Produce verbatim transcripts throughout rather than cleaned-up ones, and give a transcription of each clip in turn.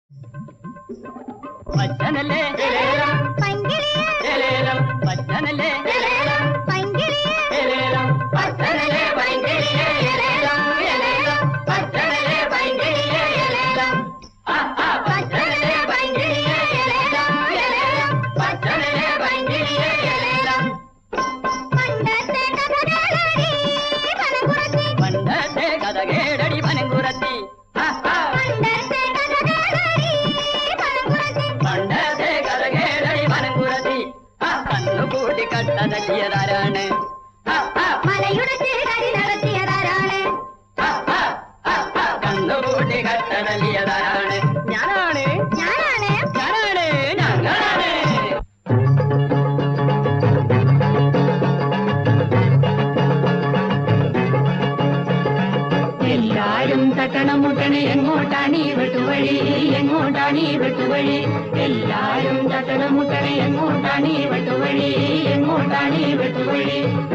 പച്ചനല്ലേ പൈങ്കിളിയേലേലം പച്ചനല്ലേ പൈങ്കിളിയേലേലം പച്ചനല്ലേ പൈങ്കിളിയേലേലം പച്ചനല്ലേ പൈങ്കിളിയേലേലം പച്ചനല്ലേ പൈങ്കിളിയേലേലം പച്ചനല്ലേ പൈങ്കിളിയേലേലം പണ്ടത്തെ കഥകേടടി പനങ്കുറത്തി പണ്ടത്തെ കഥകേടടി പനങ്കുറത്തി പണ്ടത്തെ കഥകേടടി പനങ്കുറത്തി കണ്ണുകൂടി കട്ടതട്ടിയതാരാണ് മലയുടെ തേടി നടത്തിയതാരാണ് കണ്ണുകൂടി കട്ടതല്ലിയതാരാണ് ഞാനാണ് ഞാനാണ് ഞാനാണ് ഞങ്ങളാണ് എല്ലാരും തട്ടണം മുട്ടണേ എങ്ങോട്ടാണീ വെട്ടുവഴി എങ്ങോട്ടാണീ വെട്ടുവഴി എല്ലാരും തട്ടണം മുട്ടണേ എങ്ങോട്ടാണീ വെട്ടുവഴി എങ്ങോട്ടാണീ വെട്ടുവഴി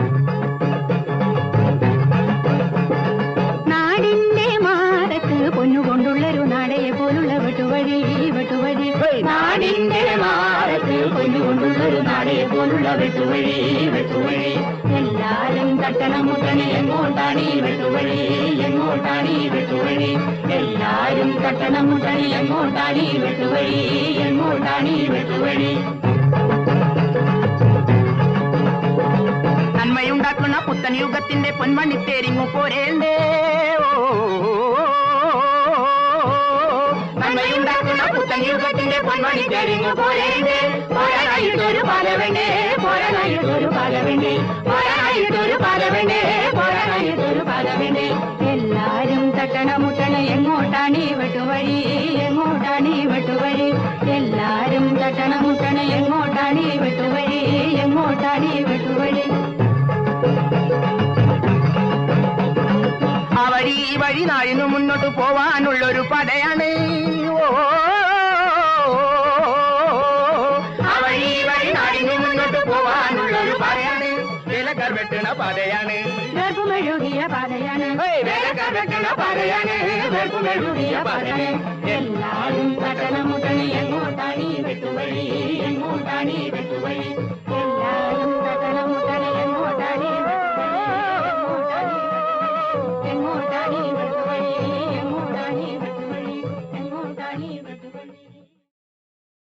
നാടിന്റെ മാറത്ത് പൊന്നുകൊണ്ടുള്ളൊരു നാടയെ പോലുള്ള വെട്ടുവഴി വെട്ടുവഴി നാടിന്റെ മാറത്ത് പൊന്നുകൊണ്ടുള്ളൊരു നാടയെ പോലുള്ള വെട്ടുവഴി വെട്ടുവഴി എല്ലാരും തട്ടണം മുട്ടണേ എങ്ങോട്ടാണീ വെട്ടുവഴി എങ്ങോട്ടാണീ വെട്ടുവഴി എല്ലാരും തട്ടണം മുട്ടണേ എങ്ങോട്ടാണീ വെട്ടുവഴി എങ്ങോട്ടാണീ വെട്ടുവഴി നന്മയുണ്ടാക്കുന്ന പുത്തൻ യുഗത്തിന്റെ പൊന്മണി തേരിങ്ങു പോരേണ്ടേ നന്മയുണ്ടാക്കുന്ന പുത്തൻ യുഗത്തിന്റെ പൊന്മണി തേരിങ്ങു പോരേണ്ടേ പോരാനായിട്ടൊരു പാലവേണ്ടേ പോരാനായിട്ടൊരു പാലവേണ്ടേ പോരാനായിട്ടൊരു പാലവേണ്ടേ പോരാനായിട്ടൊരു പാലവേണ്ടേ എല്ലാരും തട്ടണ മുട്ടണ എങ്ങോട്ടാണീ വെട്ടുവഴി എങ്ങോട്ടാണീ വെട്ടുവഴി എല്ലാരും തട്ടണ മുട്ടണ എങ്ങോട്ടാണീ വെട്ടുവഴി എങ്ങോട്ടാണീ വെട്ടുവഴി ആ വഴി ഈ വഴി നാഴിന്നു മുന്നോട്ട് പോവാനുള്ളൊരു പടയാണ് ആ വഴി ഈ വഴി നാഴിന്നു മുന്നോട്ട് പോവാനുള്ളൊരു പടയാണ് വേലക്കാർ വെട്ടണ പാതയാണ് വേർപ്പുമെഴുകിയ പാതയാണ് വേലക്കാർ വെട്ടണ പാതയാണ് വേർപ്പുമെഴുകിയ പാതയാണ് എല്ലാരും തട്ടണ മുട്ടണ എങ്ങോട്ടാണീ വെട്ടുവഴി എങ്ങോട്ടാണീ വെട്ടുവഴി